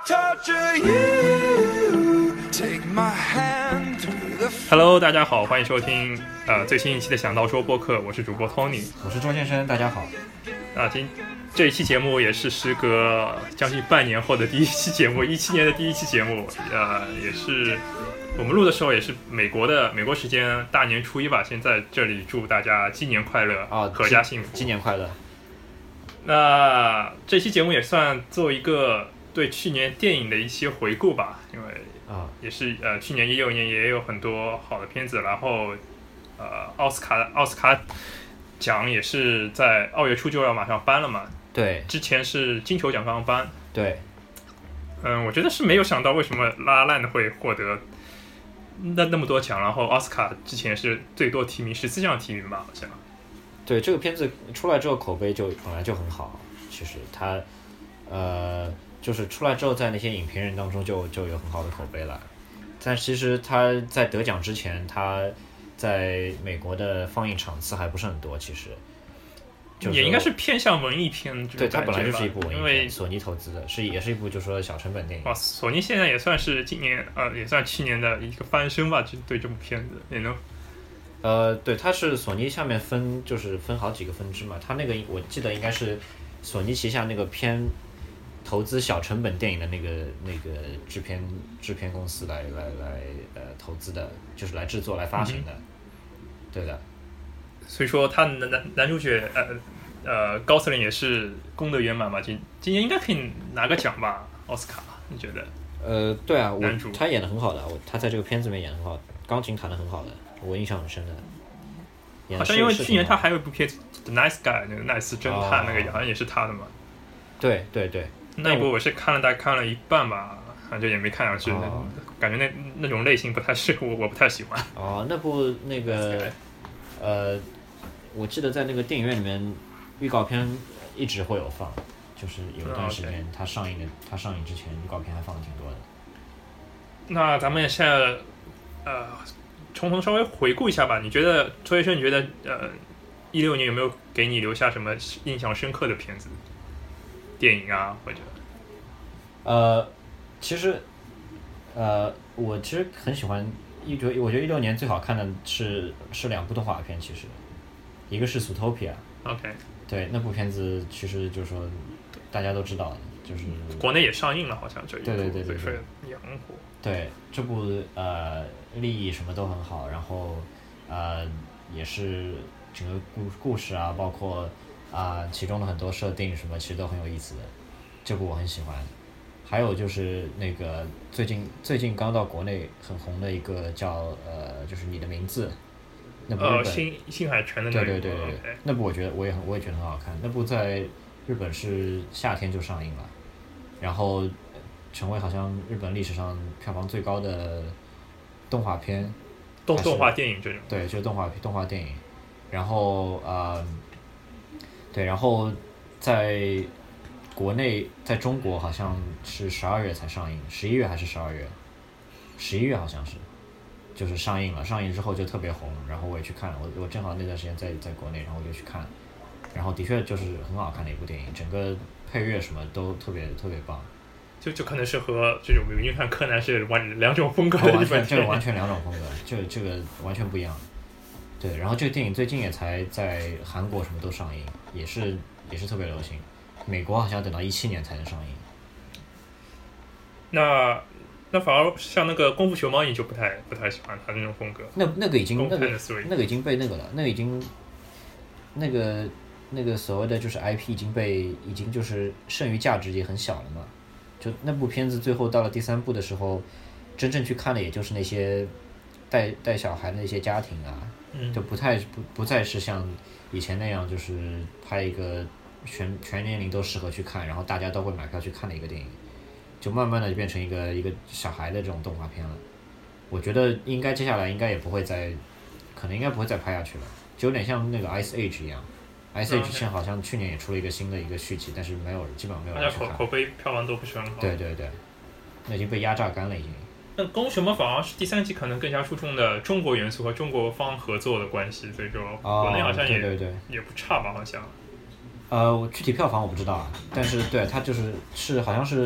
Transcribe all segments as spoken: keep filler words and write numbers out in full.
torture you. Take my hand through the Hello， 大家好，欢迎收听呃最新一期的想到说播客，我是主播 Tony， 我是周先生，大家好。 啊，今这一期节目也是时隔将近半年后的第一期节目，一七年的第一期节目，呃，也是我们录的时候也是美国的美国时间大年初一吧。先在这里祝大家鸡年快乐啊，阖家幸福， 鸡年快乐。 那这期节目也算做一个对去年电影的一些回顾吧，因为啊也是呃去年一六年也有很多好的片子，然后呃奥斯卡奥斯卡奖也是在二月初就要马上颁了嘛。 对， 之前是金球奖刚颁。 对， 嗯，我觉得是没有想到为什么拉拉烂会获得那那么多奖，然后奥斯卡之前是最多提名十四项提名吧，好像。 对，这个片子出来之后口碑就本来就很好，其实它呃就是出来之后在那些影评人当中就就有很好的口碑了，但其实它在得奖之前，它在美国的放映场次还不是很多，其实。就是、 也应该是偏向文艺片， 对，它本来就是一部文艺片， 因为索尼投资的，是也是一部就说小成本电影。 哇，索尼现在也算是今年呃，也算去年的一个翻身吧，就对这部片子也能。 呃，对，它是索尼下面分，就是分好几个分支嘛。它那个我记得应该是索尼旗下那个偏投资小成本电影的那个那个制片制片公司来来来呃投资的，就是来制作来发行的，嗯、对的。 所以说他男男男主角呃呃高斯林也是功德圆满嘛，今今年应该可以拿个奖吧，奥斯卡，你觉得？ 呃，对啊，我男主他演的很好的，我他在这个片子里面演得很好，钢琴弹得很好的，我印象很深的。 好像因为去年他还有一部片子《The Nice Guy》，那个奈斯侦探、哦、那个好像也是他的嘛。对对对， 那一部我是看了大概看了一半吧，反正也没看上去，哦、感觉那那种类型不太适合我，我不太喜欢。 哦，那部那个呃。我记得在那个电影院里面，预告片一直会有放，就是有一段时间它上映的，它上映之前预告片还放的挺多的。 那咱们现在呃，从头稍微回顾一下吧。你觉得周医生，你觉得呃，一六年有没有给你留下什么印象深刻的片子、电影啊，或者？ 呃，其实呃，我其实很喜欢一觉，我觉得一六年最好看的是是两部动画片，其实。一个是 Zootopia，OK， 对，那部片子其实就是说大家都知道，就是国内也上映了，好像这一部， 对对对对对， 也很火。 对，这部呃立意什么都很好，然后呃也是整个故故事啊，包括啊、呃、其中的很多设定什么，其实都很有意思的，这部我很喜欢。还有就是那个最近最近刚到国内很红的一个叫呃就是你的名字。那部日本呃，新新海诚的那部， 对对对对对， okay. 那部我觉得我也很我也觉得很好看。那部在日本是夏天就上映了，然后成为好像日本历史上票房最高的动画片， 动动画电影这种。 对，就是动画动画电影。然后呃，对，然后在国内在中国好像是十二月才上映，十一月还是十二月？十一月好像是。就是上映了，上映之后就特别红，然后我也去看了，我我正好那段时间在在国内，然后我就去看，然后的确就是很好看的一部电影，整个配乐什么都特别特别棒， 就就可能是和这种名侦探柯南是完两种风格的完全这个完全两种风格，这个这个完全不一样。对，然后这个电影最近也才在韩国什么都上映，也是也是特别流行，美国好像等到一七年才能上映。 那。那反而像那个功夫熊猫，你就不太不太喜欢他那种风格。 那那个已经那个那个已经被那个了，那个已经那个那个所谓的就是 I P 已经被已经就是剩余价值也很小了嘛。就那部片子最后到了第三部的时候，真正去看的也就是那些带带小孩的那些家庭啊， 嗯、 就不太不不再是像以前那样就是拍一个全全年龄都适合去看，然后大家都会买票去看的一个电影。就慢慢的就变成一个一个小孩的这种动画片了，我觉得应该接下来应该也不会再，可能应该不会再拍下去了，就有点像那个 Ice Age 一样 ，Ice Age 现在好像去年也出了一个新的一个续集，但是没有基本上没有人去看， 口口碑票房都不是很好。 对对对，那已经被压榨干了已经。 那功夫熊猫反而是第三季可能更加注重的中国元素和中国方合作的关系，所以说国内好像也、 哦、对对对也不差吧，好像。 呃，具体票房我不知道啊，但是对它就是是好像是。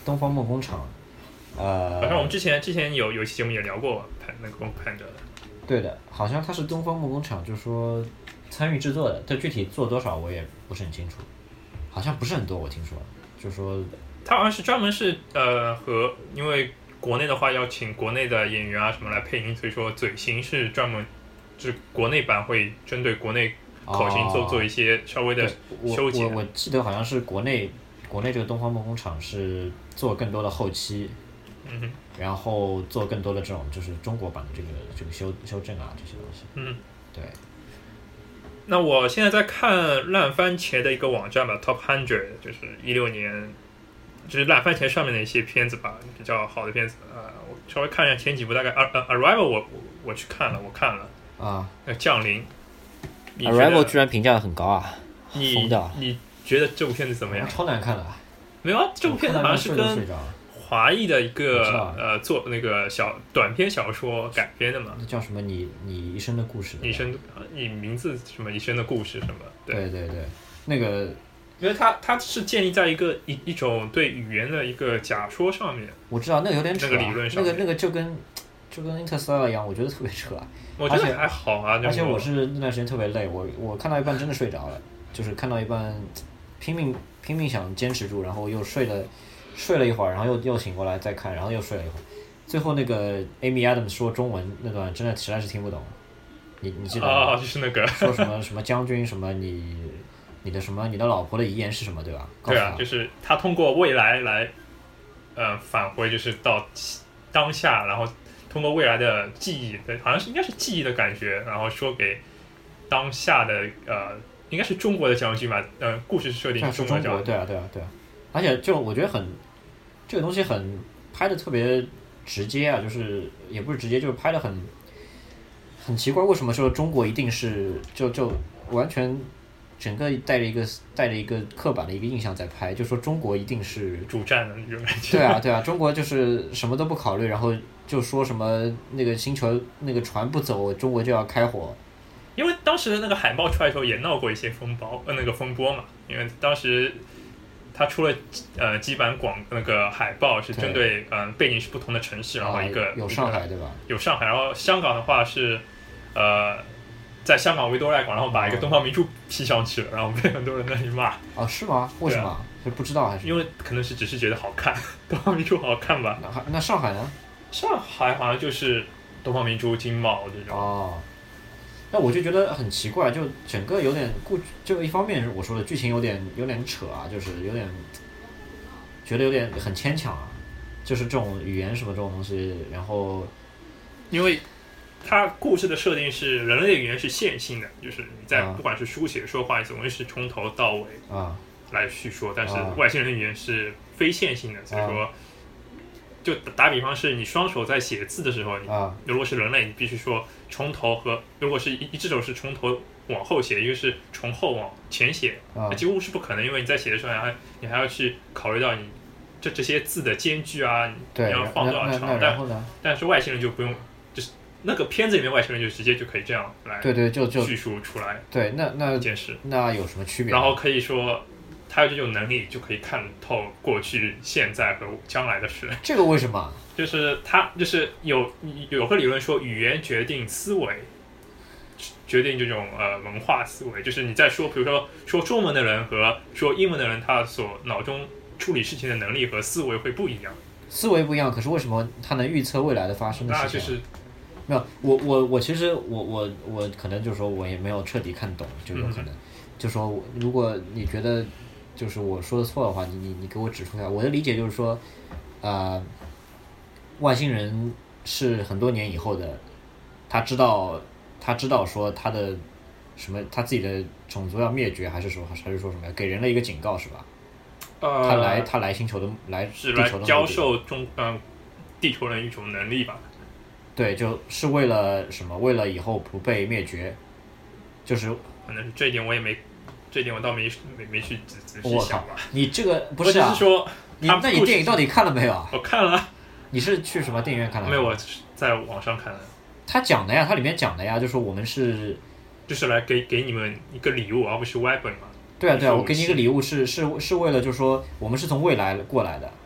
东方梦工厂，呃， 好像我们之前之前有有一期节目也聊过潘那个潘德的。 对的，好像他是东方梦工厂，就是说参与制作的，但具体做多少我也不是很清楚，好像不是很多，我听说，就是说他好像是专门是呃和因为国内的话要请国内的演员啊什么来配音，所以说嘴型是专门就是国内版会针对国内口型做、哦、做一些稍微的修剪。 我我我记得好像是国内国内这个东方梦工厂是做更多的后期。 嗯哼， 然后做更多的这种就是中国版的这个这个修修正啊这些东西。 嗯， 对。 那我现在在看烂番茄的一个网站吧 ，Top Hundred， 就是一六年，就是烂番茄上面的一些片子吧，比较好的片子啊、呃。我稍微看一下前几部，大概《Arrival》我我我去看了，我看了啊， 那降临。 Arrival 居然评价很高啊！ 你你觉得这部片子怎么样？ 超难看的。 没有啊，这部片子好像是跟华裔的一个呃做那个小短篇小说改编的嘛， 那叫什么你你一生的故事， 一生你名字什么一生的故事什么， 对对对，那个因为它它是建立在一个一一种对语言的一个假说上面。 我知道那个有点扯、啊， 那个理论上那个那个就跟就跟 Interstellar 一样，我觉得特别扯、啊。 我觉得还好啊， 而且我是那段时间特别累，我我看到一半真的睡着了，就是看到一半拼命拼命想坚持住，然后又睡了。睡了一会儿，然后又又醒过来再看，然后又睡了一会儿，最后那个 Amy Adams 说中文那段真的实在是听不懂。你你记得吗？ 啊、哦，就是那个说什么什么将军什么你你的什么你的老婆的遗言是什么对吧？ 对啊，就是他通过未来来呃返回，就是到当下，然后通过未来的记忆，好像是应该是记忆的感觉，然后说给当下的呃应该是中国的将军吧，呃故事设定是中国将军，对啊对啊对啊。而且就我觉得很，这个东西很拍的特别直接啊，就是也不是直接，就是拍的很很奇怪。为什么说中国一定是就就完全整个带着一个带着一个刻板的一个印象在拍，就说中国一定是主战的那种感觉。 对啊对啊，中国就是什么都不考虑，然后就说什么那个星球那个船不走，中国就要开火。 因为当时的那个海报出来的时候也闹过一些风暴，呃，那个风波嘛，因为当时。他出了呃几版广那个海报是针对嗯、呃、背景是不同的城市，然后一个、 啊、有上海对吧？ 有上海，然后香港的话是呃在香港维多利亚港，然后把一个东方明珠 P 上去了，然后被很多人那里骂。 哦，是吗？为什么？就、啊、不知道还是？ 因为可能是只是觉得好看，东方明珠好看吧？ 那那上海呢？ 上海好像就是东方明珠、金茂这种。 哦。那我就觉得很奇怪，就整个有点故，就一方面我说的剧情有点有点扯啊，就是有点觉得有点很牵强啊，就是这种语言什么这种东西，然后因为它故事的设定是人类的语言是线性的，就是你在不管是书写说话，总归是从头到尾啊来叙说，但是外星人的语言是非线性的，所以说。就打比方是你双手在写字的时候，你如果是人类，你必须说从头和如果是一一只手是从头往后写，一个是从后往前写，那几乎是不可能，因为你在写的时候还你还要去考虑到你这这些字的间距啊，你要放多少长，但但是外星人就不用，就是那个片子里面外星人就直接就可以这样来对对就就叙述出来， 对那那一件事， 那有什么区别？ 然后可以说。他有这种能力，就可以看透过去、现在和将来的事。 这个为什么？ 就是他，就是有有个理论说，语言决定思维，决定这种呃文化思维。就是你在说，比如说说中文的人和说英文的人，他所脑中处理事情的能力和思维会不一样。 思维不一样，可是为什么他能预测未来的发生的事情？ 那就是没有，我我我其实我我我可能就是说我也没有彻底看懂，就有可能，嗯、就说如果你觉得。就是我说的错的话，你你你给我指出来。我的理解就是说，呃，外星人是很多年以后的，他知道他知道说他的什么他自己的种族要灭绝，还是说还是说什么给人了一个警告是吧？ 呃， 他来他来星球的来是来教授中嗯、呃、地球人一种能力吧？ 对，就是为了什么？为了以后不被灭绝，就是可能这一点我也没。这一点我倒没没没去仔仔细想吧。 你这个不是啊？ 我只是说， 你那你电影到底看了没有啊？ 我看了。 你是去什么电影院看的？ 没有，我在网上看的。 他讲的呀，他里面讲的呀，就说我们是， 就是来给给你们一个礼物，而不是 weapon 嘛。 对啊对啊，我给你一个礼物是是是为了就是说我们是从未来过来的， 嗯，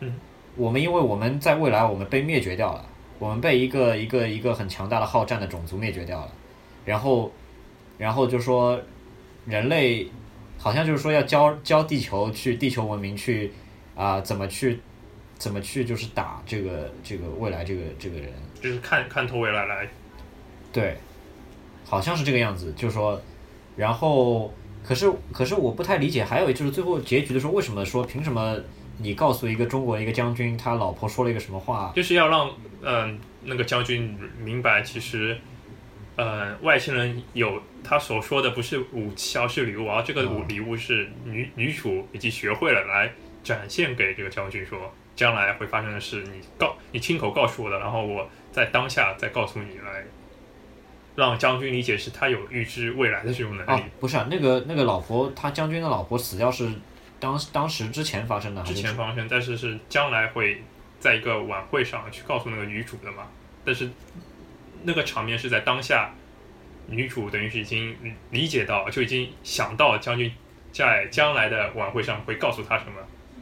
我们因为我们在未来我们被灭绝掉了，我们被一个一个一个很强大的好战的种族灭绝掉了，然后然后就说人类好像就是说要教教地球去地球文明去啊、呃、怎么去怎么去就是打这个这个未来这个这个人， 就是看看透未来来。 对，好像是这个样子，就是说，然后可是可是我不太理解，还有就是最后结局的时候，为什么说凭什么你告诉一个中国一个将军他老婆说了一个什么话， 就是要让嗯、呃、那个将军明白，其实呃外星人有他所说的不是武器而是礼物，而这个嗯礼物是女女主已经学会了来展现给这个将军说将来会发生的事，你告你亲口告诉我的，然后我在当下再告诉你，来让将军理解是他有预知未来的这种能力。 哦，不是啊，那个那个老婆，他将军的老婆死掉是当当时之前发生的，还之是前发生，但是是将来会在一个晚会上去告诉那个女主的嘛。但是那个场面是在当下，女主等于是已经理解到，就已经想到将军在将来的晚会上会告诉他什么。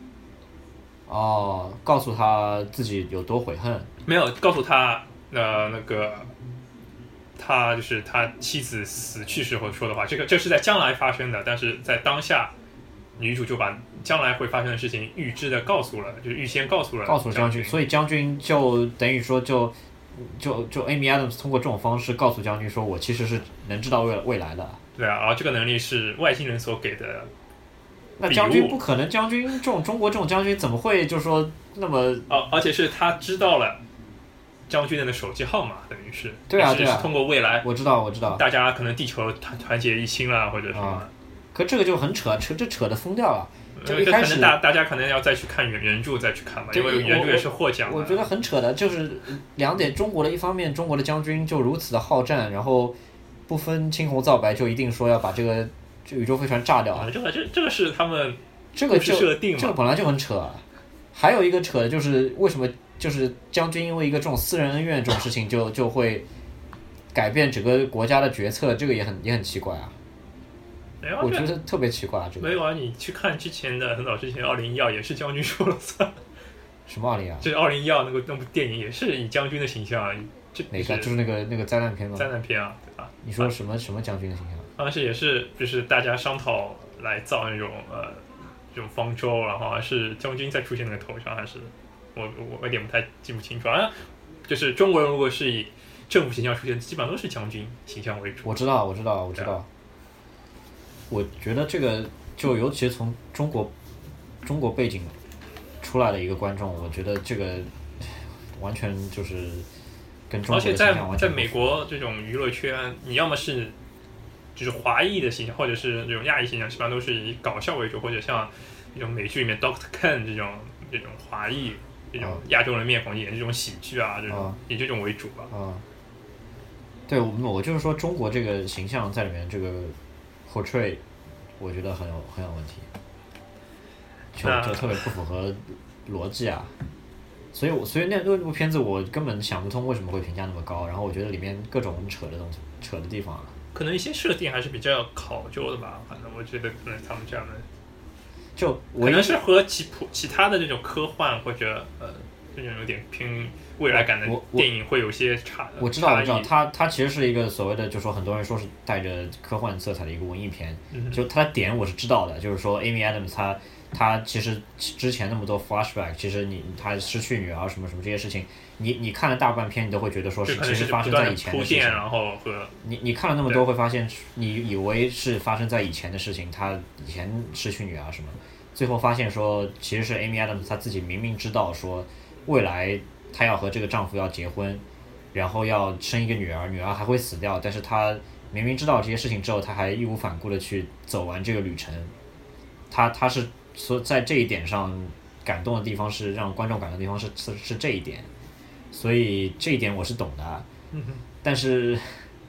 哦，告诉他自己有多悔恨， 没有告诉他，呃，那个他就是他妻子死去时候说的话，这个这是在将来发生的，但是在当下，女主就把将来会发生的事情预知的告诉了，就是预先告诉了告诉将军，所以将军就等于说就就就 Amy Adams 通过这种方式告诉将军说，我其实是能知道未未来的。 对啊，然后这个能力是外星人所给的。 那将军不可能，将军这种中国这种将军怎么会就说那么？ 哦，而且是他知道了将军人的手机号码，等于是对啊对啊， 是通过未来， 我知道我知道， 大家可能地球团团结一心了，或者什么。 啊、可这个就很扯，扯这扯的疯掉了。 这可能大大家可能要再去看原原著再去看吧，因为原著也是获奖的。 我觉得很扯的，就是两点：中国的一方面，中国的将军就如此的好战，然后不分青红皂白就一定说要把这个宇宙飞船炸掉。 啊、这个这这个是他们这个设定嘛， 这个本来就很扯。还有一个扯的就是为什么就是将军因为一个这种私人恩怨这种事情就就会改变整个国家的决策，这个也很也很奇怪啊。我觉得特别奇怪、啊，这个没有啊！你去看之前的很早之前二零一二也是将军说了算。 什么二零一二？ 就是二零一二那个那部电影也是以将军的形象，这哪个？就是那个那个灾难片吗？ 灾难片啊，对吧？ 你说什么、啊、什么将军的形象？ 好像是也是就是大家商讨来造那种呃这种方舟，然后还是将军再出现那个头上，还是我我有点不太记不清楚啊。就是中国人如果是以政府形象出现，基本上都是将军形象为主。 我知道，我知道，我知道。我觉得这个就尤其从中国中国背景出来的一个观众，我觉得这个完全就是跟中国的形象完全不符。 而且在在美国这种娱乐圈，你要么是就是华裔的形象，或者是这种亚裔形象，基本上都是以搞笑为主，或者像这种美剧里面 Doctor Ken 这种这种华裔这种亚洲人面孔演这种喜剧啊，这种、 啊、 以这种为主吧。 啊，对，我我就是说中国这个形象在里面这个。portray 我觉得很有很有问题，就就特别不符合逻辑啊，所以我所以那那部片子我根本想不通为什么会评价那么高，然后我觉得里面各种扯的东西扯的地方、啊， 可能一些设定还是比较考究的吧，反正我觉得可能他们这样的， 就可能是和其其他的这种科幻或者呃这种有点偏未来感的电影会有些差。 我知道，我知道，它它其实是一个所谓的，就说很多人说是带着科幻色彩的一个文艺片。 嗯、 就它的点我是知道的，就是说 Amy Adams 她她其实之前那么多 flashback， 其实你她失去女儿什么什么这些事情，你你看了大半片，你都会觉得说是其实发生在以前的事情。 然后和你你看了那么多，会发现你以为是发生在以前的事情，她以前失去女儿什么，最后发现说其实是 Amy Adams 她自己明明知道说未来。她要和这个丈夫要结婚，然后要生一个女儿，女儿还会死掉，但是她明明知道这些事情之后，她还义无反顾的去走完这个旅程。她她是说在这一点上感动的地方是让观众感动的地方是是是这一点，所以这一点我是懂的， 嗯、 但是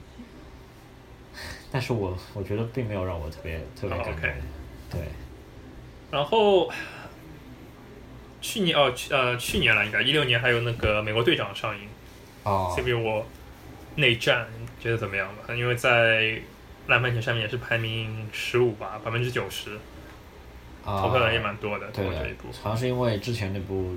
但是我我觉得并没有让我特别特别感动， oh, okay. 对， 然后。去年哦，去呃去年了，应该一六年还有那个美国队长上映， 哦 Civil War 内战，觉得怎么样吧？因为在烂番茄上面也是排名十五吧，百分之九十，投票人也蛮多的。 对的，好像是因为之前那部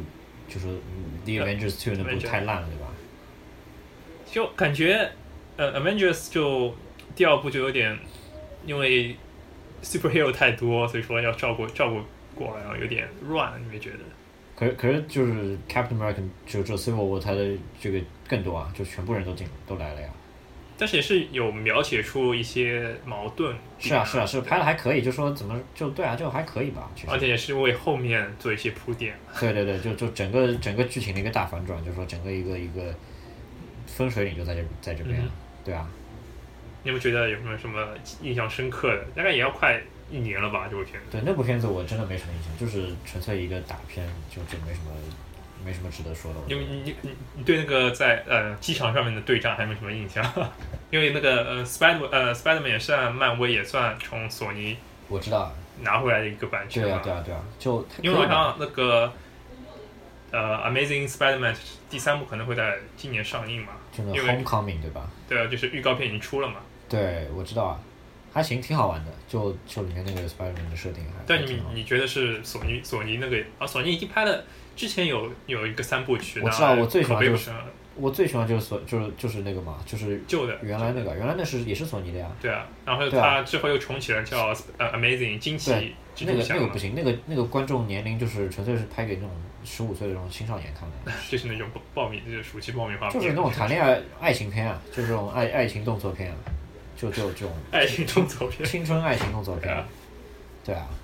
就是 The Avengers two 那部太烂了，对吧？ 就感觉呃 Avengers 就第二部就有点因为 superhero 太多，所以说要照顾照顾过，然后有点乱，你没觉得？ 可是可是就是 Captain America 就就 Civil War 它的这个更多啊，就全部人都进都来了呀。 但是也是有描写出一些矛盾。 是啊是啊是拍的还可以，就说怎么就对啊就还可以吧。 而且也是为后面做一些铺垫。 对对对，就就整个整个剧情的一个大反转，就是说整个一个一个分水岭就在这在这边、嗯，对啊。 你们觉得有没有什么印象深刻的？大概也要快一年了吧，这部片子。 对，那部片子我真的没什么印象，就是纯粹一个打片，就就没什么没什么值得说的。 因为你你你对那个在呃机场上面的对战还没什么印象，因为那个呃 Spider 呃 Spiderman 也算漫威也算从索尼我知道拿回来的一个版权。 对啊对啊对啊，就因为好像那个呃 Amazing Spider-Man 第三部可能会在今年上映嘛， 就那 Homecoming 对吧？ 对啊，就是预告片已经出了嘛。 对，我知道啊，还行，挺好玩的，就就里面那个 Spider-Man 的设定还。 但你你觉得是索尼索尼那个啊？索尼已经拍了，之前有有一个三部曲。 我知道，我最喜欢就是我最喜欢就是索就是就是那个嘛，就是旧的原来那个原来那是也是索尼的呀。 对啊，然后他之后又重启了叫呃 Amazing 惊奇蜘蛛侠。 那个那个不行，那个那个观众年龄就是纯粹是拍给那种十五岁的那种青少年看的。 就是那种爆米，就是暑期爆米花。 就是那种谈恋爱爱情片啊，就这种爱爱情动作片啊。就就这种爱情动作片， 青春爱情动作片，对啊。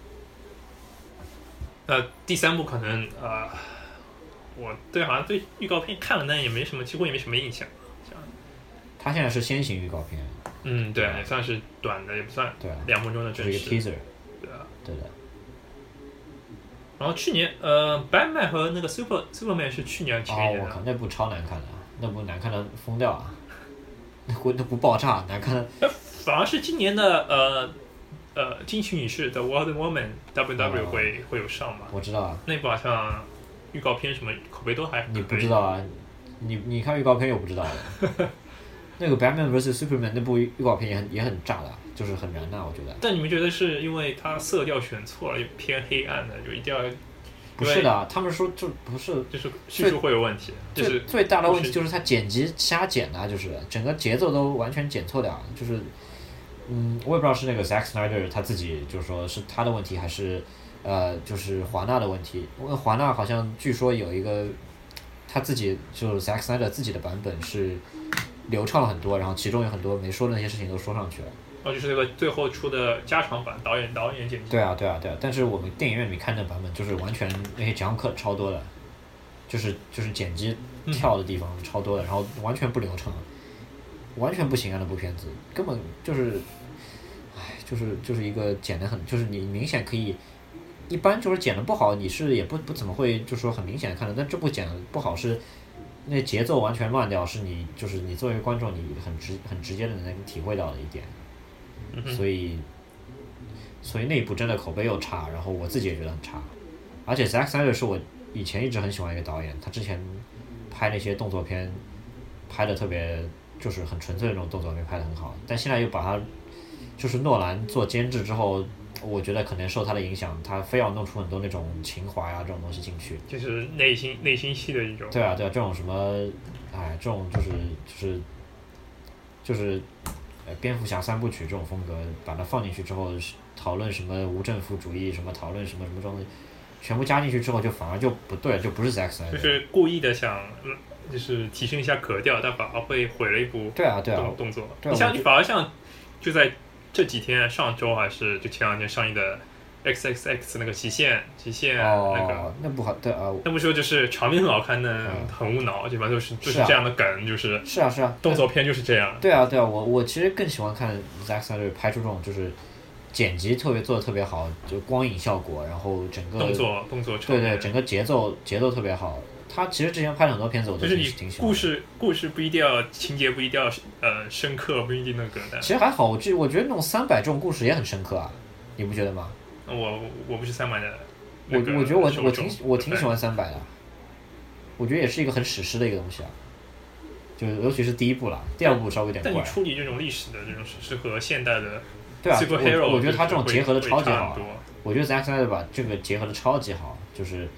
那第三部可能呃，我对好像对预告片看了，但也没什么，几乎也没什么印象。 他现在是先行预告片。 嗯，对，也算是短的，也不算对啊， 两分钟的正式。 是一个 teaser。 对啊， 对的。 然后去年呃 ，Batman 和那个 Super Superman 是去年前年的。 哦，我靠，那部超难看的，那部难看的疯掉啊！那部那部爆炸难看的。 反而是今年的呃呃惊奇女士的 Wonder Woman W W 会、哦、会有上嘛？ 我知道啊。 那部好像预告片什么口碑都还。 你不知道啊？你你看预告片又不知道的。那个 Batman vs Superman 那部预告片也很也很炸的，就是很燃的，我觉得。 但你们觉得是因为它色调选错了，偏黑暗的，就一定要？ 不是的，他们说就不是， 就是叙述会有问题。就是最大的问题就是他剪辑瞎剪的，就是整个节奏都完全剪错掉，就是，嗯，我也不知道是那个 Zack Snyder 他自己就说是他的问题，还是呃就是华纳的问题。因为华纳好像据说有一个他自己就是 Zack Snyder 自己的版本是流畅了很多，然后其中有很多没说的那些事情都说上去了。 哦，就是那个最后出的加长版，导演导演剪辑。 对啊，对啊，对啊，但是我们电影院里面看的版本就是完全那些 jump cut 超多的，就是就是剪辑跳的地方超多的，嗯、然后完全不流畅，完全不行啊！那部片子根本就是，唉，就是就是一个剪得很，就是你明显可以，一般就是剪得不好，你是也不不怎么会就说很明显的看到，但这部剪得不好是。那节奏完全乱掉，是你就是你作为观众，你很直很直接的能体会到的一点。所以，所以那一部真的口碑又差，然后我自己也觉得很差。而且 Zack Snyder 是我以前一直很喜欢一个导演，他之前拍那些动作片，拍的特别就是很纯粹的那种动作片，拍的很好。但现在又把他就是诺兰做监制之后，我觉得可能受他的影响，他非要弄出很多那种情怀啊这种东西进去， 就是内心内心戏的一种。 对啊，对啊，这种什么，哎，这种就是就是就是。蝙蝠侠三部曲这种风格，把它放进去之后，讨论什么无政府主义，什么讨论什么什么东西，全部加进去之后，就反而就不对了，就不是 Zack Snyder。 就是故意的想，就是提升一下格调，但反而会毁了一部对啊对啊动作。 对啊， 你像你反而像就在这几天，上周还是就前两天上映的 X X X 那个极限极限那个、 哦、那部好对啊， 那部说就是场面很好看的、嗯，很无脑，基本上都是就是这样的梗，是啊、就是是啊是啊， 动作片就是这样。 对啊对啊，我我其实更喜欢看 Zack Snyder 拍出这种就是剪辑特别做的特别好，就光影效果，然后整个动作动作对对，整个节奏节奏特别好。他其实之前拍了很多片子，我都挺挺喜欢。 故事故事不一定要情节不一定要呃深刻，不一定那个的。 其实还好，我觉我觉得那种三百这种故事也很深刻啊，你不觉得吗？ 我我不是三百的、 那個，我我觉得我我挺我挺喜欢三百的，我觉得也是一个很史诗的一个东西啊，就尤其是第一部啦，第二部稍微有点怪。 但你处理这种历史的这种史诗和现代的， 对啊，我我觉得他这种结合的超级好、 啊， 我觉得 Zack Snyder 把这个结合的超级好，就是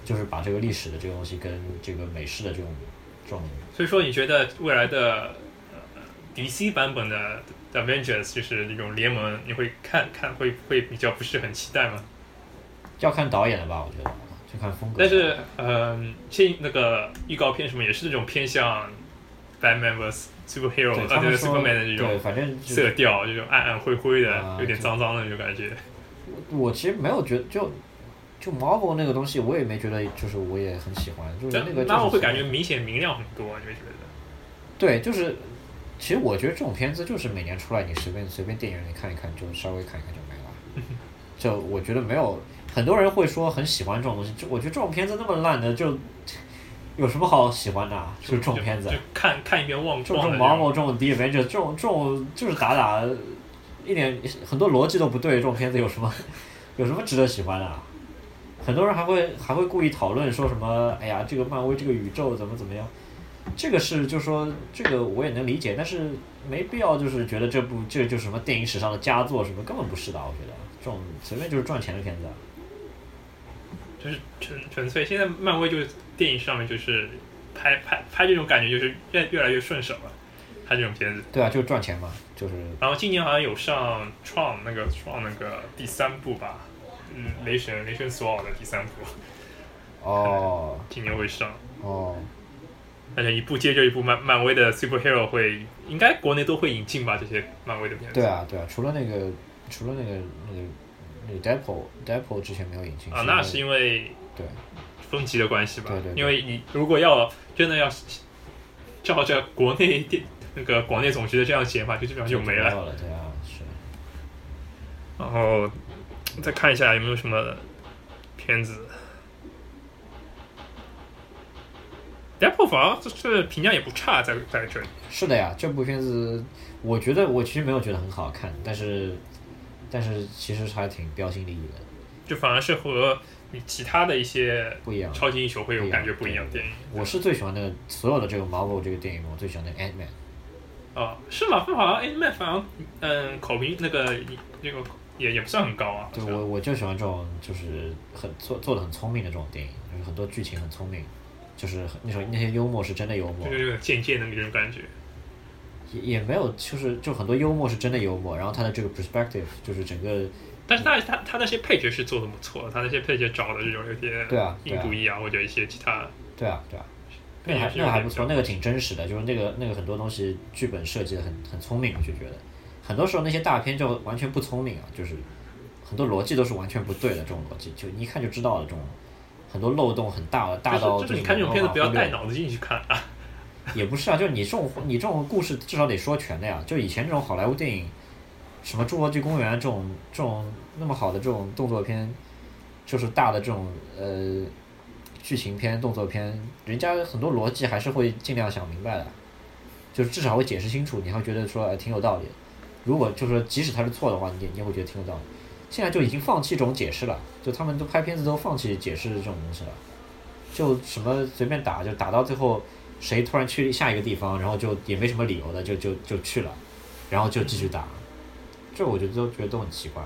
就是把这个历史的这个东西跟这个美式的这种这种。 所以说，你觉得未来的、呃、D C 版本的 Avengers 就是那种联盟，你会看看会会比较不是很期待吗？ 要看导演的吧，我觉得，就看风格。 但是，嗯，现那个预告片什么也是这种偏向 Batman vs Superhero， 对， 呃，对 Superman 的这种对，反正色调，这种暗暗灰灰的， 啊、 有点脏脏的那种感觉。 我其实没有觉得就。就 Marvel 那个东西，我也没觉得，就是我也很喜欢，就是那个。 Marvel 会感觉明显明亮很多，你会觉得？ 对，就是，其实我觉得这种片子就是每年出来，你随便随便电影院里看一看，就稍微看一看就没了。就我觉得没有，很多人会说很喜欢这种东西，就我觉得这种片子那么烂的，就有什么好喜欢的、啊？就是这种片子， 就就看看一遍忘这种 Marvel 这种 The Avengers 这种这种就是打打，一点很多逻辑都不对，这种片子有什么有什么值得喜欢的、啊？很多人还会还会故意讨论说什么，哎呀，这个漫威这个宇宙怎么怎么样，这个是就说这个我也能理解，但是没必要就是觉得这部这就是什么电影史上的佳作什么，根本不是的，我觉得这种随便就是赚钱的片子、啊， 就是纯纯粹现在漫威就是电影上面就是拍拍拍这种感觉就是越越来越顺手了，拍这种片子。 对啊，就是赚钱嘛，就是。 然后今年好像有上创那个创那个第三部吧。嗯，雷神雷神索尔的第三部， 哦， 今年会上哦， 而且一部接着一部漫漫威的 superhero 会，应该国内都会引进吧？这些漫威的片子。 对啊，对啊，除了那个，除了那个那个那个 Deadpool Deadpool 之前没有引进啊，那是因为对分级的关系吧？ 对 对, 对， 因为你如果要真的要照着国内电那个广电总局的这样写法，就基本上就没了。 了对啊，是。 然后。再看一下有没有什么片子。Deadpool 反而这评价也不差，在在这里。 是的呀，这部片子我觉得我其实没有觉得很好看，但是但是其实还挺标新立异的。 就反而是和你其他的一些不一样， 超级英雄会有感觉不一样的电影。 我是最喜欢那个所有的这个 Marvel 这个电影，我最喜欢那个 Ant-Man。 哦，是吗？好像 Ant-Man 反而嗯口评那个那个。也也不算很高啊。 对，我我就喜欢这种就是很做做的很聪明的这种电影，就是很多剧情很聪明，就是那种那些幽默是真的幽默， 就是渐渐的那种感觉。 也也没有，就是就很多幽默是真的幽默，然后他的这个 perspective 就是整个。 但是他他他那些配角是做的不错，他那些配角找的这种有些对啊印度裔啊或者一些其他。 对啊对啊。那个还那个还不错，那个挺真实的，就是那个那个很多东西剧本设计的很很聪明，我就觉得。很多时候那些大片就完全不聪明啊，就是很多逻辑都是完全不对的，这种逻辑就你一看就知道了，这种很多漏洞很大的，大到就是你看这种片子不要带脑子进去看啊。 也不是啊，就是你这种你这种故事至少得说全的呀。就以前这种好莱坞电影，什么《侏罗纪公园》这种这种那么好的这种动作片，就是大的这种呃剧情片、动作片，人家很多逻辑还是会尽量想明白的，就是至少会解释清楚，你会觉得说、呃、挺有道理的。如果就是说即使他是错的话，你你也会觉得挺有道理。现在就已经放弃这种解释了，就他们都拍片子都放弃解释这种东西了，就什么随便打，就打到最后谁突然去下一个地方，然后就也没什么理由的就就就去了，然后就继续打，这我觉得都觉得都很奇怪。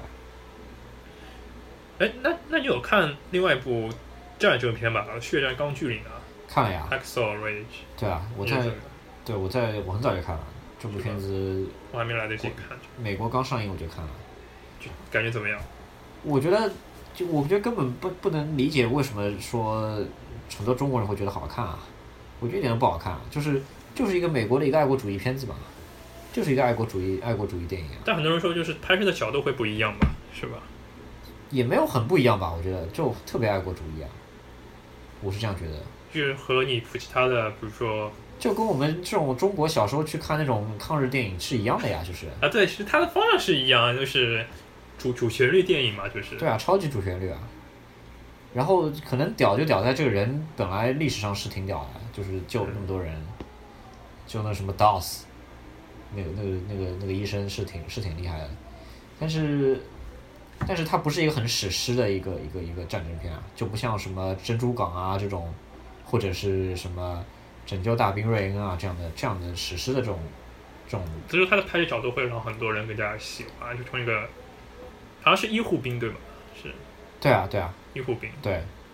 哎，那那你有看另外一部战争片吧？《血战钢锯岭》啊？ 看了呀。 Hacksaw Ridge。 对啊，我在，对我在我很早就看了。这部片子我还没来得及看， 美国刚上映我就看了， 就感觉怎么样？ 我觉得，就我觉得根本不不能理解为什么说很多中国人会觉得好看啊，我觉得一点都不好看，就是就是一个美国的一个爱国主义片子嘛，就是一个爱国主义爱国主义电影、啊。 但很多人说就是拍摄的角度会不一样吧，是吧？ 也没有很不一样吧，我觉得就特别爱国主义啊，我是这样觉得。 就是和你其他的，比如说。 就跟我们这种中国小时候去看那种抗日电影是一样的呀，就是啊，对，其实它的方向是一样，就是主主旋律电影嘛，就是对啊，超级主旋律啊。然后可能屌就屌在这个人本来历史上是挺屌的，就是救那么多人，嗯、就那什么 Dawes， 那个那个那个那个医生是挺是挺厉害的，但是但是它不是一个很史诗的一个一个一个战争片啊，就不像什么珍珠港啊这种，或者是什么。拯救大兵瑞恩啊，这样的这样的史诗的这种这种， 所以说他的拍摄角度会让很多人更加喜欢，就从一个好像是医护兵对吧？是。 对啊，对啊， 医护兵。 对。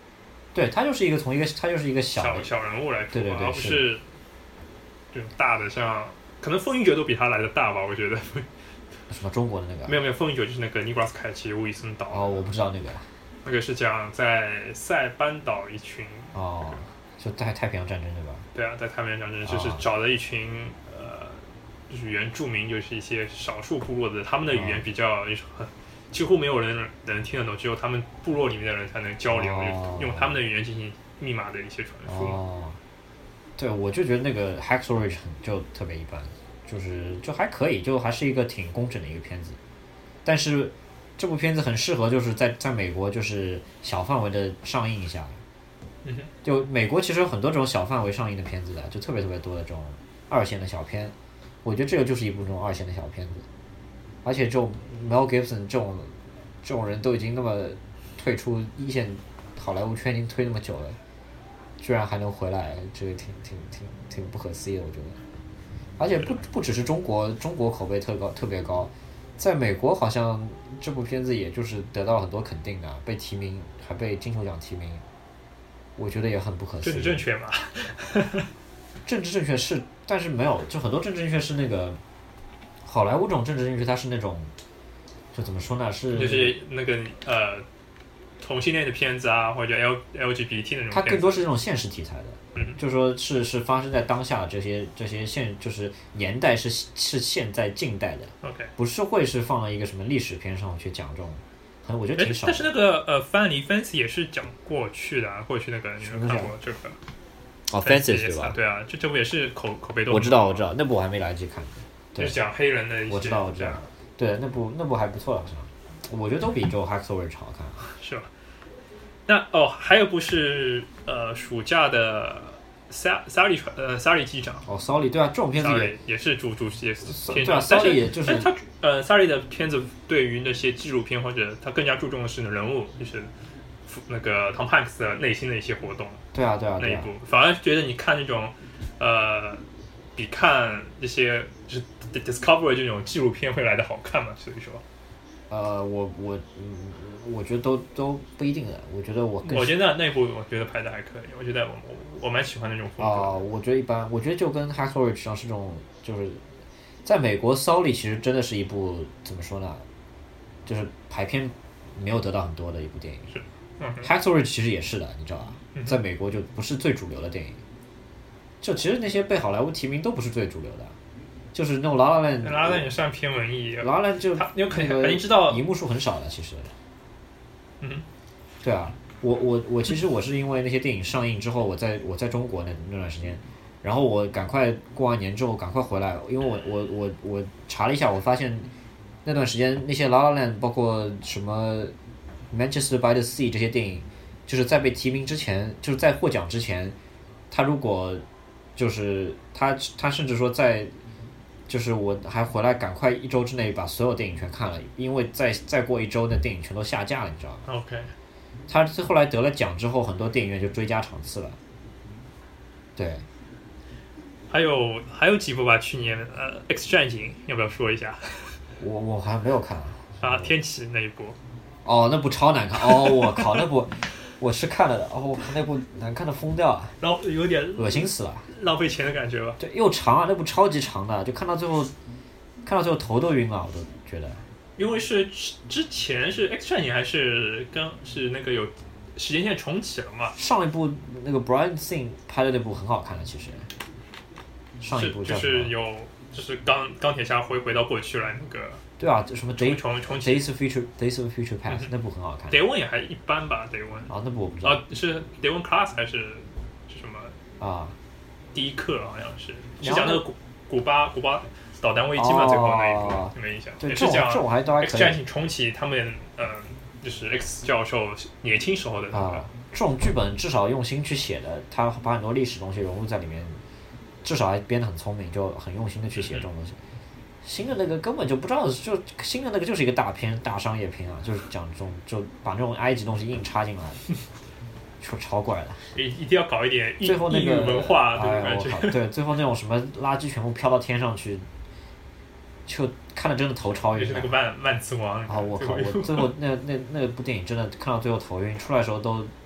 对他就是一个从一个他就是一个小小小人物来出发， 对对对， 而不是这种大的像可能风云决都比他来的大吧，我觉得。 什么中国的那个？ 没有没有，风云决就是那个尼古拉斯凯奇、吴宇森导。 哦，我不知道那个。 那个是讲在塞班岛一群。 哦，就在太平洋战争对吧？ 对啊，在太平洋战争就是找了一群、哦、呃，就是原住民，就是一些少数部落的，他们的语言比较就是很。几乎没有人能听得懂，只有他们部落里面的人才能交流， 哦、 用他们的语言进行密码的一些传输。 哦，对，我就觉得那个《Hacksaw Ridge》就特别一般，就是就还可以，就还是一个挺工整的一个片子。但是这部片子很适合就是在在美国就是小范围的上映一下。 嗯、 就美国其实有很多这种小范围上映的片子的，就特别特别多的这种二线的小片。我觉得这个就是一部这种二线的小片子。而且这种 Mel Gibson 这种这种人都已经那么退出一线好莱坞圈，已经推那么久了，居然还能回来，这个挺挺挺挺不可思议的，我觉得。而且不不只是中国，中国口碑特高特别高，在美国好像这部片子也就是得到了很多肯定的，被提名，还被金球奖提名，我觉得也很不可思议。 政治正确嘛？ 政治正确是，但是没有，就很多政治正确是那个。好莱坞这种政治正确，它是那种，就怎么说呢？是就是那个呃，同性恋的片子啊，或者 L L G B T 那种片子。 它更多是这种现实题材的， 嗯， 就说是是发生在当下这些这些现就是年代是是现在近代的 ，OK， 不是会是放了一个什么历史片上去讲这种，很我觉得挺少的。 但是那个呃，范尼 Fence 也是讲过去的、啊，过去那个你有看过这个？ 哦 ，Fences 对吧？ 对啊，这这部也是口口碑都。 我知道我知道，那部我还没来得及看。 就是讲黑人的一些， 我知道我知道，对，那部那部还不错好像，我觉得都比就 Hacksaw Ridge 好看， 是吧？那哦，还有部是呃暑假的 Sally 呃 Sally 机长哦 Sally 对啊，这种片子也也是主主也是偏对啊 Sally 也就是他呃 Sally 的片子对于那些纪录片或者他更加注重的是人物，就是那个 Tom Hanks 的内心的一些活动， 对啊对啊， 那一部反而觉得你看那种呃。比看这些就是 Discovery 这种纪录片会来的好看嘛？所以说， 呃，我我嗯，我觉得都都不一定的。我觉得我更我觉得那部我觉得拍的还可以，我觉得我我我蛮喜欢那种风格。 啊、呃，我觉得一般，我觉得就跟 Hacksaw Ridge 上是这种，就是在美国 Sully 其实真的是一部怎么说呢？就是排片没有得到很多的一部电影。 是，嗯 Hacksaw Ridge 其实也是的，你知道吧？嗯、在美国就不是最主流的电影。就其实那些被好莱坞提名都不是最主流的，就是那种 La La Land， La La Land 也算偏文艺。 La La Land 就他有可能你知道， 荧幕数很少的其实。 嗯， 对啊，我我我其实我是因为那些电影上映之后，我在我在中国那那段时间，然后我赶快过完年之后赶快回来，因为我我我我查了一下，我发现那段时间那些 La La Land 包括什么 Manchester by the Sea 这些电影，就是在被提名之前，就是在获奖之前，他如果就是他，他甚至说在，就是我还回来赶快一周之内把所有电影全看了，因为再再过一周那电影全都下架了，你知道吗 ？OK。 他后来得了奖之后，很多电影院就追加场次了。对。 还有还有几部吧，去年呃，《X 战警》要不要说一下？ 我我还没有看。 啊，天启那一部。 哦，那部超难看！哦，我靠，那部。我是看了的，哦，我靠，那部难看的疯掉啊， 然后有点恶心死了， 浪费钱的感觉吧。 对，又长啊，那部超级长的，就看到最后，看到最后头都晕了，我都觉得。 因为是之前是 X 战警还是刚是那个有时间线重启了嘛？ 上一部那个 Brian Singer 拍的那部很好看的，其实。上一部叫什么？ 就是有就是钢钢铁侠回回到过去了那个。 对啊，什么 Day, 重重 Days of Future Days of Future Past、嗯、那部很好看。 Day One 也还一般吧 ，Day One。 啊，那部我不知道。 啊，是 Day One Class 还是是什么？ 啊， 第一课好像是，是讲那个古古巴古巴导弹危机嘛，最后那一部有没有印象？ 对， 也是讲 X 战警重启他们嗯、呃，就是 X 教授年轻时候的那个。 啊，这种剧本至少用心去写的，他把很多历史东西融入在里面，至少还编得很聪明，就很用心的去写这种东西。嗯，新的那个根本就不知道，就新的那个就是一个大片大商业片啊，就是讲这种就把那种埃及东西硬插进来，就超怪的。 一一定要搞一点最后那个文化，对哎我靠，对，最后那种什么垃圾全部飘到天上去，就看了真的头超晕。 就是那个万万磁王。 啊！我靠！我最后那那那部电影真的看到最后头晕，出来的时候都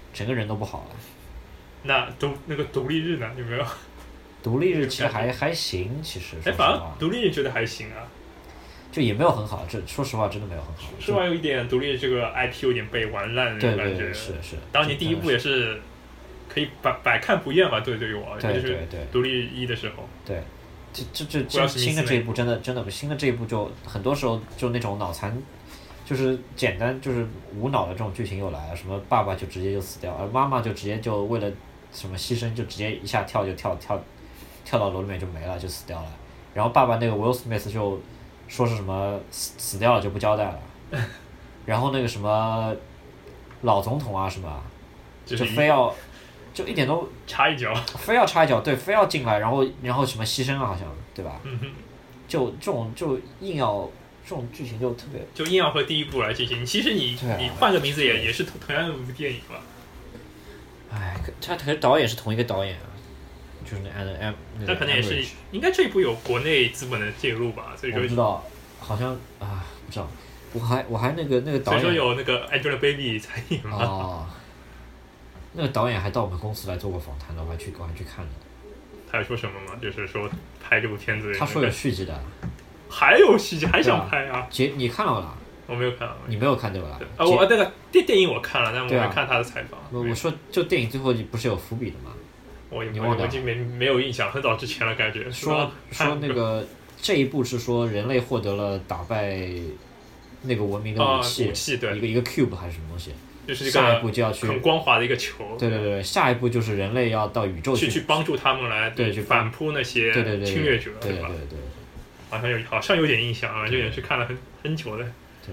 整个人都不好了。 那独那个独立日呢？有没有？ 独立日其实还还行，其实哎，反而独立日觉得还行啊， 就也没有很好，这说实话真的没有很好。 是吧？有一点独立日这个 I P 有点被玩烂的那种感觉。 对对，是是。 当年第一部也是可以百百看不厌吧？对对于我， 对对对， 就是独立一的时候。 对，这这这这新的这一部真的真的新的这一部就很多时候就那种脑残，就是简单就是无脑的这种剧情又来了，什么爸爸就直接就死掉，而妈妈就直接就为了什么牺牲就直接一下跳就跳跳跳到楼里面就没了，就死掉了。然后爸爸那个 Will Smith 就说是什么死死掉了就不交代了，然后那个什么老总统啊什么，就非要就一点都插一脚， 非要插一脚，对，非要进来，然后然后什么牺牲啊，好像对吧？ 嗯哼， 就这种就硬要这种剧情就特别， 就硬要和第一部来进行。其实你、啊、你换个名字也也是同同样的一部电影吧。 哎，他可是导演是同一个导演啊。就是那 M， 那可能也是，应该这一部有国内资本的介入吧，所以说我不知道，好像啊不知道，我还我还那个那个导演， 所以说有那个 Angelababy 参演嘛。 哦，那个导演还到我们公司来做过访谈的，我还去我还去看了。 他有说什么吗？就是说拍这部片子， 他说有续集的， 还有续集，还想拍啊？ 结你看了啦？ 我没有看， 你没有看对吧？ 啊，我那个电电影我看了，但我没看他的采访。 我我说就电影最后不是有伏笔的吗？ 我我已经没没有印象，很早之前了，感觉说说那个这一步是说人类获得了打败那个文明的武器， 啊、武器对一个一个 cube 还是什么东西， 就是一个下一步就要去很光滑的一个球。 对对对，下一步就是人类要到宇宙去去帮助他们来对去反扑那些侵略者， 对对对吧？ 对对， 好像有好像有点印象啊，这也是看了很很久的。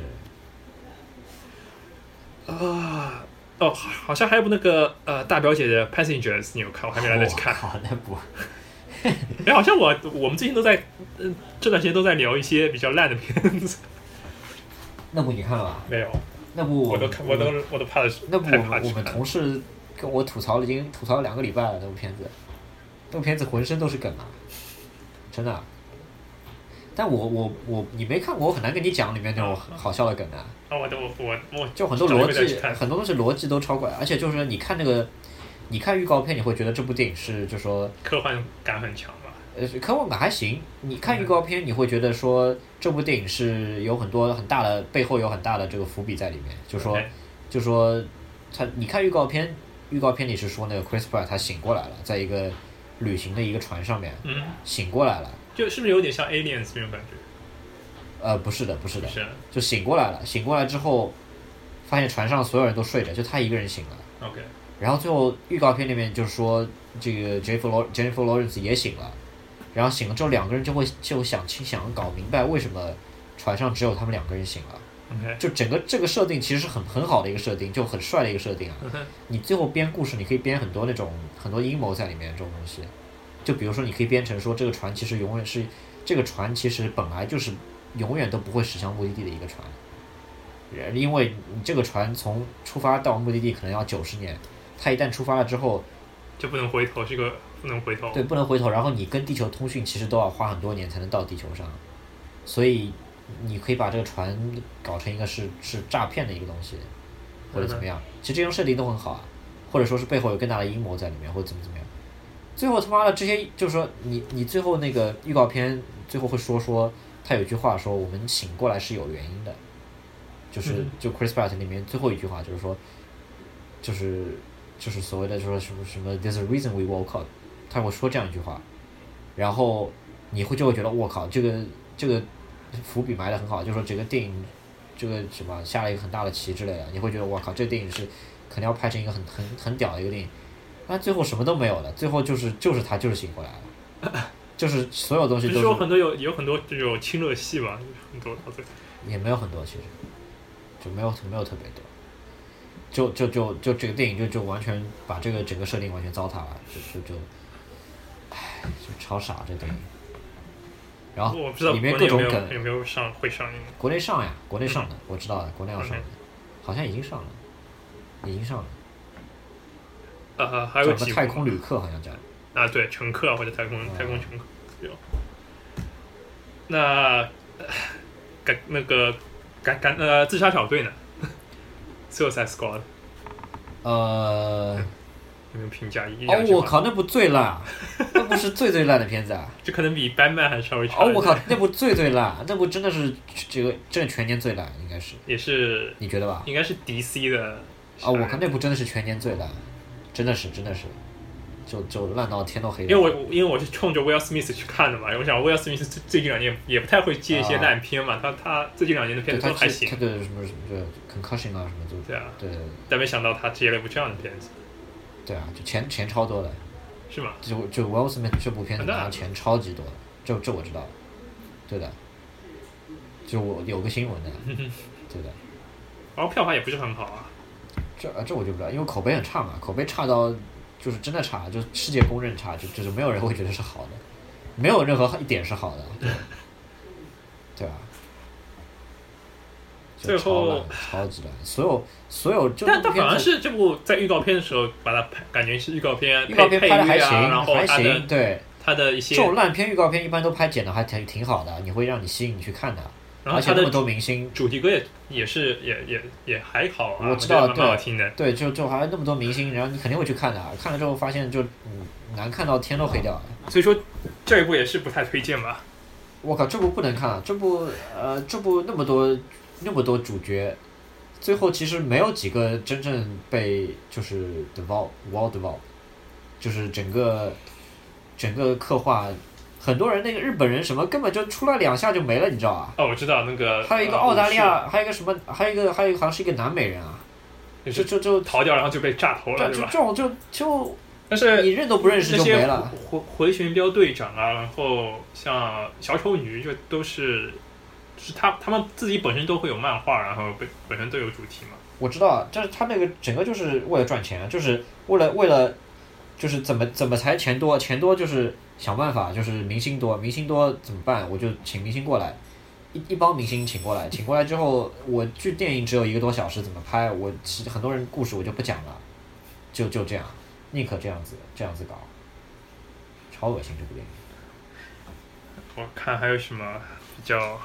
对啊。哦，好像还有部那个呃大表姐的 Passengers， 你有看？我还没来得及看。 好、哦，那部。 哎，好像我我们最近都在，嗯，这段时间都在聊一些比较烂的片子。 那部你看了吧？ 没有。 那部我都看，我都我都怕的。 那部我们同事跟我吐槽了，已经吐槽了两个礼拜了。那部片子，那部片子浑身都是梗啊，真的、啊。但我我我你没看过，我很难跟你讲里面那种好笑的梗啊。 啊，我都我我我就很多逻辑，很多东西逻辑都超怪，而且就是你看那个，你看预告片，你会觉得这部电影是就说科幻感很强吧？ 呃，科幻感还行。你看预告片，你会觉得说这部电影是有很多很大的背后有很大的这个伏笔在里面，就说、okay. 就说他，你看预告片，预告片里是说那个 Chris Pratt 他醒过来了，在一个旅行的一个船上面， 嗯， 醒过来了， 就是不是有点像 Aliens 那种感觉？ 呃，不是的，不是的， 是就醒过来了。醒过来之后，发现船上所有人都睡着，就他一个人醒了。 OK。 然后最后预告片里面就是说，这个 Jennifer Jennifer Lawrence 也醒了，然后醒了之后，两个人就会就想想搞明白为什么船上只有他们两个人醒了。 OK。 就整个这个设定其实是很很好的一个设定，就很帅的一个设定啊。 Okay. 你最后编故事，你可以编很多那种很多阴谋在里面这种东西。就比如说，你可以编成说这个船其实永远是这个船其实本来就是。永远都不会驶向目的地的一个船，因为你这个船从出发到目的地可能要九十年，它一旦出发了之后就不能回头，这个不能回头。 对，不能回头。然后你跟地球通讯其实都要花很多年才能到地球上，所以你可以把这个船搞成一个是是诈骗的一个东西，或者怎么样。其实这种设定都很好啊，或者说是背后有更大的阴谋在里面，或者怎么怎么样。最后他妈的这些就是说你你最后那个预告片最后会说说。他有一句话说：“我们醒过来是有原因的，就是就 Chris Pratt 里面最后一句话就是说，就是就是所谓的说什么什么 There's a reason we woke up， 他会说这样一句话，然后你会就会觉得我靠，这个这个伏笔埋得很好，就是说这个电影这个什么下了一个很大的棋之类的，你会觉得我靠，这个电影是肯定要拍成一个很很很屌的一个电影，但最后什么都没有了，最后就是就是他就是醒过来了。”就是所有东西都是。 说很多有有很多这种亲热戏嘛，很多到最后。 也没有很多，其实就没有没有特别多，就就就就这个电影就就完全把这个整个设定完全糟蹋了，就就就，唉，就超傻这电影。然后里面各种梗有没有上会上映？ 国内上呀，国内上的、嗯、我知道的，国内要上的， okay. 好像已经上了，已经上了。 呃，还有几个太空旅客好像叫。 啊，对，乘客或者太空、嗯、太空乘客有。那赶那个赶赶呃自杀小队呢？Suicide Squad。 呃， 有没有评价？ 哦，我靠，那部最烂，那部是最最烂的片子啊！ 这可能比班曼还稍微差。 哦，我靠，那部最最烂，那部真的是这个这全年最烂，应该是。 也是。 你觉得吧？ 应该是 D C 的。 哦，我看那部真的是全年最烂，真的是真的是，就就烂到天都黑了。 因为我因为我是冲着 Will Smith 去看的嘛，我想 Will Smith 最近两年也不太会接一些烂片嘛，啊、他他最近两年的片子都还行。 他的什么什么 concussion 啊什么都对啊， 对。 但没想到他接了一部这样的片子。 对啊，就钱钱超多的。 是吗？ 就就 Will Smith 这部片子拿钱超级多的，这这我知道。对的。就我有个新闻的。对的。 然后票房也不是很好啊。 这这我就不知道，因为口碑很差嘛，口碑差到就是真的差，就世界公认差，就就是没有人会觉得是好的，没有任何一点是好的，对，对吧？ 最后超级烂，所有所有就但但反而是这部在预告片的时候把它感觉是预告片， 预告片拍的还行， 然后还行，对， 它的一些这种烂片预告片一般都拍剪的还挺挺好的，你会让你吸引你去看的。 然后而且那么多明星， 主题歌也也是也也也还好啊， 我知道， 蛮好听的。 对，就就还有那么多明星，然后你肯定会去看的。看了之后发现就嗯难看到天都黑掉了。 所以说这一部也是不太推荐吧。 我靠，这部不能看，这部呃这部那么多那么多主角，最后其实没有几个真正被就是 develop well develop， 就是整个整个刻画。很多人那个日本人什么根本就出来两下就没了，你知道啊？ 哦，我知道那个。 还有一个澳大利亚，呃、还有一个什么，还有一个还有一个好像是一个南美人啊，就就就逃掉，然后就被炸头了， 对吧？这种就就， 但是你认都不认识就没了。 回回旋镖队长啊，然后像小丑女，就都是，就是他他们自己本身都会有漫画，然后本本身都有主题嘛。 我知道啊，但是他那个整个就是为了赚钱，就是为了为了，就是怎么怎么才钱多，钱多就是。想办法就是明星多，明星多怎么办？我就请明星过来，一一帮明星请过来，请过来之后，我剧电影只有一个多小时，怎么拍？我其实很多人故事我就不讲了，就就这样，宁可这样子这样子搞，超恶心这部电影。 我看还有什么比较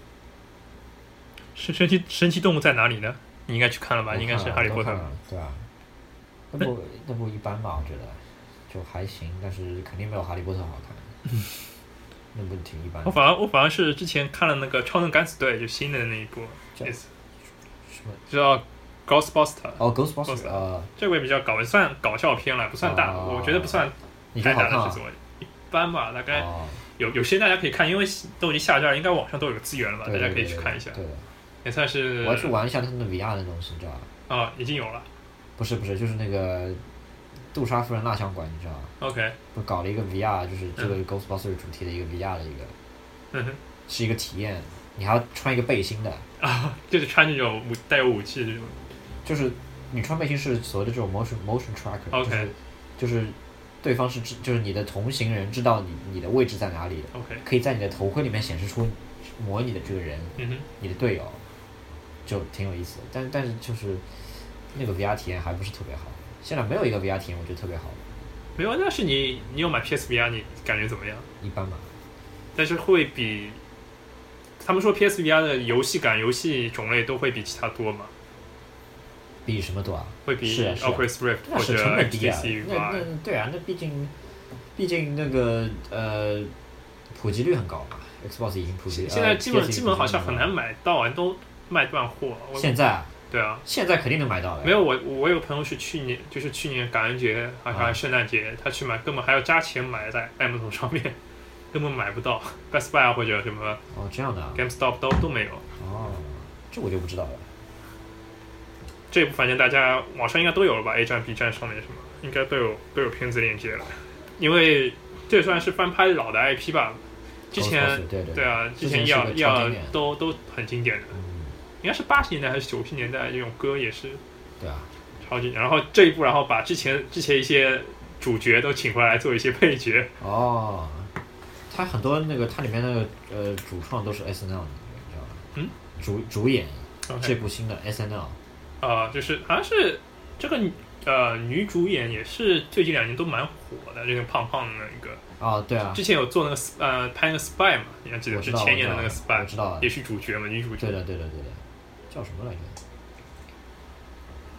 神神奇神奇动物在哪里呢？你应该去看了吧？应该是哈利波特。 对啊，那部那部一般吧，我觉得。就还行，但是肯定没有哈利波特好看。那部挺一般的。 我反而我反而是之前看了那个超能敢死队，就新的那一部， 什么叫 Ghostbuster？ 哦 ，Ghostbuster 啊， 这个也比较搞，算搞笑片了，不算大， 哦、 我觉得不算太大的制作，一般吧，大概有有些大家可以看，因为都已经下架了，应该网上都有资源了吧，大家可以去看一下。 对的。 也算是。 我要去玩一下他们的 V R 的东西，你知道吧？ 哦，已经有了。 不是不是，就是那个。杜莎夫人蜡像馆，你知道吗 ？OK， 不搞了一个 V R， 就是这个 Ghostbusters 主题的一个 V R 的一个， 嗯哼， 是一个体验，你还要穿一个背心的啊，就是穿这种武带有武器的这种， 就是你穿背心是所谓的这种 motion motion tracker， OK， 就是就是对方是知，就是你的同行人知道你你的位置在哪里 ，OK， 可以在你的头盔里面显示出模拟的这个人， 嗯哼， 你的队友，就挺有意思的，但但是就是那个 V R 体验还不是特别好。现在没有一个 V R 体验，我觉得特别好。 没有，但是你你有买 P S V R， 你感觉怎么样？ 一般吧。 但是会比他们说 P S V R 的游戏感、游戏种类都会比其他多嘛？ 比什么多啊？ 会比 Oculus Rift 或者 H T C 那那对啊，那毕竟毕竟那个呃普及率很高嘛 ，Xbox 已经普及。 现在基本、 呃、 基本好像很难买到啊，都卖断货。 现在啊。 对啊， 现在肯定能买到的。 没有我，我有朋友是去年，就是去年感恩节好像圣诞节，他去买，根本还要加钱买在 Amazon 上面，根本买不到 Best Buy 或者什么哦这样的、啊、 GameStop 都都没有。 哦，这我就不知道了。 这一部反正大家网上应该都有了吧 ？A 站、B 站上面什么应该都有都有片子链接了，因为这算是翻拍老的 I P 吧。之前、 哦、对, 对, 对啊，之前要要都都很经典的。嗯，应该是八十年代还是九十年代这种歌也是， 对啊， 超级。然后这一部，然后把之前之前一些主角都请回来做一些配角。 哦，他很多那个他里面那个呃主创都是 S N L 的，你知道吧？ 嗯， 主主演、 okay. 这部新的 S N L。 啊、呃，就是好像是这个呃女主演也是最近两年都蛮火的，这个胖胖的一个。 哦，对啊， 之前有做那个呃拍那个 Spy 嘛，你还记得是前年的那个 Spy， 我知道， 也是主角嘛，女主角。 对的，对的，对的。叫什么来着？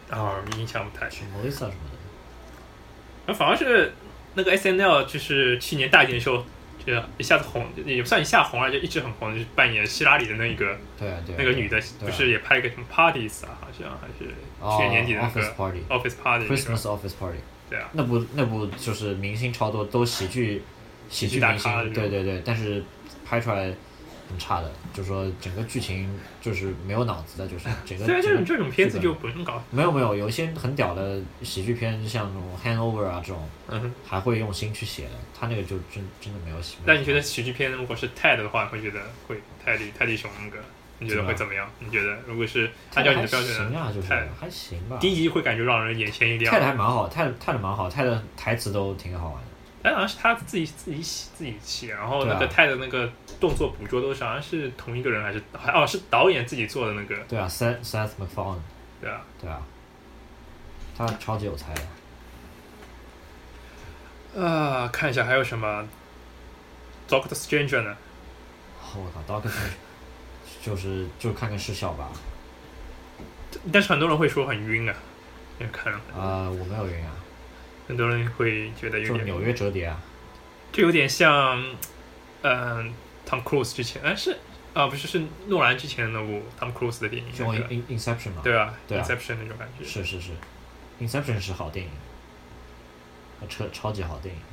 啊，印象不太深。 莫里萨什么的。 那反而是那个 S N L， 就是去年大年的时候，就一下子红，也不算一下红了，就一直很红，就是扮演希拉里的那个， 对啊对啊， 那个女的，不是也拍了一个什么 Parties 啊，好像还是去年年底的那个 Office Party Office Party，Christmas Office Party。 对啊， 那部那部就是明星超多，都喜剧喜剧明星，对对对，但是拍出来很差的，就说整个剧情就是没有脑子的，就是整个。 对啊，这种这种片子就不用搞。 没有没有，有一些很屌的喜剧片，像那种 Hangover 啊这种， 嗯， 还会用心去写的，他那个就真真的没有。 那你觉得喜剧片如果是 Ted 的话，会觉得会泰迪泰迪熊那个？你觉得会怎么样？你觉得如果是按照你的标准， 行啊，就是还行吧。 第一集会感觉让人眼前一亮。 泰的还蛮好，泰泰的蛮好，泰的台词都挺好玩的。 但好像是他自己自己写自己写，然后那个泰的那个动作捕捉都是好像是同一个人还是哦是导演自己做的那个。 对啊 ，Seth Seth MacFarlane。 对啊， 对啊，他超级有才的。 呃，看一下还有什么 Doctor Strange 呢？ 我靠 ，Doctor Strange。就是就看看视效吧， 但是很多人会说很晕啊，看了。 啊、呃，我没有晕啊。 很多人会觉得有点。 就纽约折叠啊。 就有点像，嗯、呃、，Tom Cruise 之前，哎是啊，不是是诺兰之前的那部 Tom Cruise 的电影， 就 Inception 嘛。 对啊， 对啊 ，Inception 那种感觉。 是是是 ，Inception 是好电影，超超级好电影。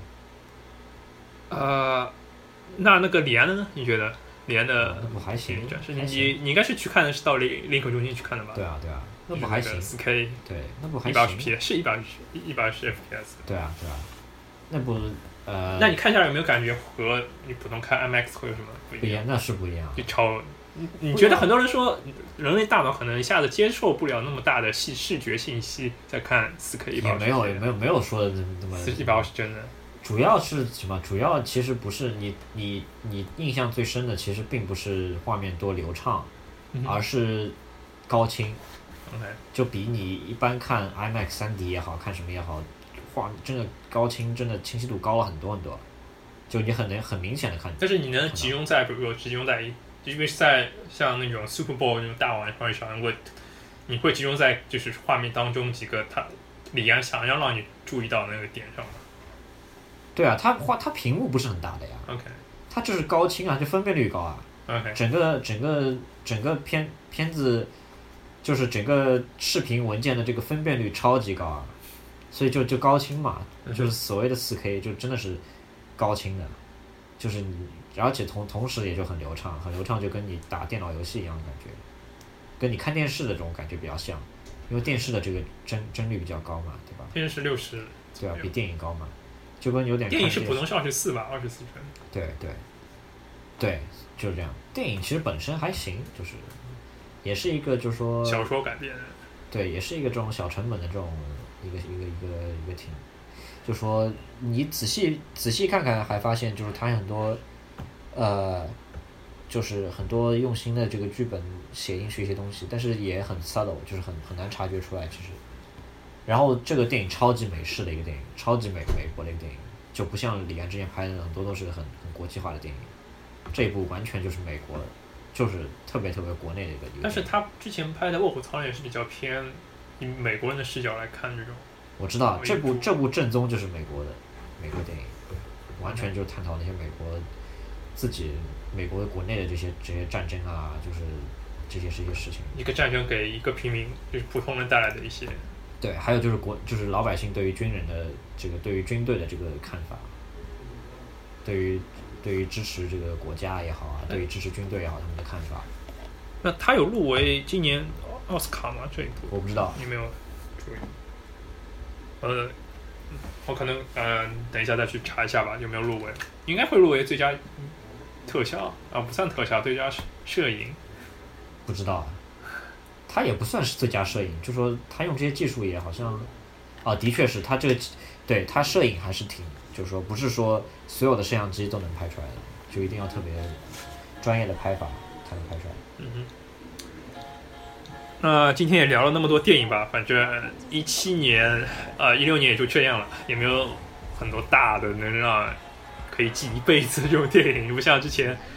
呃，那那个李安的呢？你觉得？李安的那部还行， 是你你你应该是去看的是到林林肯中心去看的吧？ 对啊对啊，那部还行。 四 K， 对，那部还行。 一百二十 P 是一百二十一百二十 F P S。 对啊对啊，那部呃。 那你看下来有没有感觉和你普通看 IMAX 会有什么不一样？ 那是不一样。 就超，你你觉得很多人说人类大脑可能一下子接受不了那么大的视视觉信息，再看四 K 一百二十。 也没有也没有没有说的那么。 一百二十帧的。 主要是什么？主要其实不是你你你印象最深的，其实并不是画面多流畅， 嗯、 而是高清。 Okay. 就比你一般看 IMAX 三 D 也好看什么也好，画真的高清，真的清晰度高了很多很多，就你很能很明显的看。 但是你能集中在，比如说集中在，因为在像那种 Super Bowl 那种大玩会上，会你会集中在就是画面当中几个他李安想要让你注意到那个点上吗？ 对啊，它画它屏幕不是很大的呀。 OK。 它就是高清啊，就分辨率高啊。 OK。 整个整个整个片片子，就是整个视频文件的这个分辨率超级高啊，所以就就高清嘛，就是所谓的 四 K 就真的是高清的，就是你而且同同时也就很流畅，很流畅就跟你打电脑游戏一样的感觉，跟你看电视的这种感觉比较像，因为电视的这个帧帧率比较高嘛，对吧？ 电视六十。 对啊，比电影高嘛。就跟有点电影是普通是二十四吧，二十四帧。 对对，对，就是这样。电影其实本身还行，就是也是一个就是说小说改编的。 对，也是一个这种小成本的这种一个一个一个一个挺，就说你仔细仔细看看，还发现就是它很多呃，就是很多用心的这个剧本写进去一些东西，但是也很 subtle， 就是很很难察觉出来其实。然后这个电影超级美式的一个电影，超级美美国的一个电影，就不像李安之前拍的很多都是很很国际化的电影，这一部完全就是美国，就是特别特别国内的一个。 但是他之前拍的《卧虎藏龙》也是比较偏以美国人的视角来看这种。 我知道这部这部正宗就是美国的美国电影，完全就是探讨那些美国自己美国国内的这些这些战争啊，就是这些这些事情。 一个战争给一个平民就是普通人带来的一些。 对，还有就是国，就是老百姓对于军人的这个，对于军队的这个看法，对于对于支持这个国家也好啊，对于支持军队也好，他们的看法。 那他有入围今年奥斯卡吗？这一部我不知道， 你没有注意？呃，我可能呃，等一下再去查一下吧，有没有入围？应该会入围最佳特效啊，不算特效，最佳摄影。 不知道啊。他也不算是最佳摄影，就说他用这些技术也好像，啊，的确是他这个，对他摄影还是挺，就是说不是说所有的摄像机都能拍出来的，就一定要特别专业的拍法才能拍出来。 嗯哼。那今天也聊了那么多电影吧，反正一七年，呃，一六年也就这样了，也没有很多大的能让可以记一辈子的这种电影，不像之前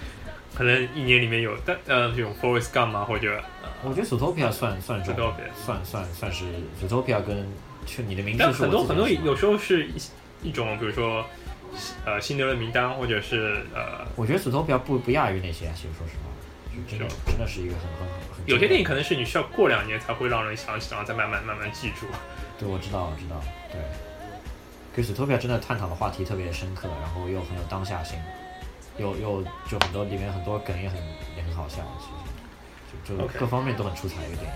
可能一年里面有，但呃，这种 Forrest Gump 啊，或者、呃、 我觉得 Zootopia 算算中 Zootopia 算算算是 Zootopia 跟去你的名字但是很多很多我自己的有时候是一一种，比如说呃辛德勒名单，或者是呃， 我觉得 Zootopia 不不亚于那些，其实说实话，就真的真的是一个很很很有些电影可能是你需要过两年才会让人想起，然后再慢慢慢慢记住。 对，我知道我知道，对。可是 Zootopia 真的探讨的话题特别深刻，然后又很有当下性，又又就很多里面很多梗也很也很好笑，其实就就各方面都很出彩一个电影。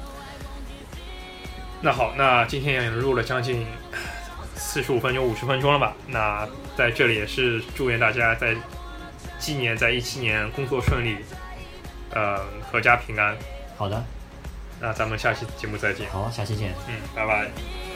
那好，那今天也录了将近四十五分钟、五十分钟了吧？那在这里也是祝愿大家在今年在一七年工作顺利，呃，阖家平安。 好的， 那咱们下期节目再见。 好，下期见。 嗯，拜拜。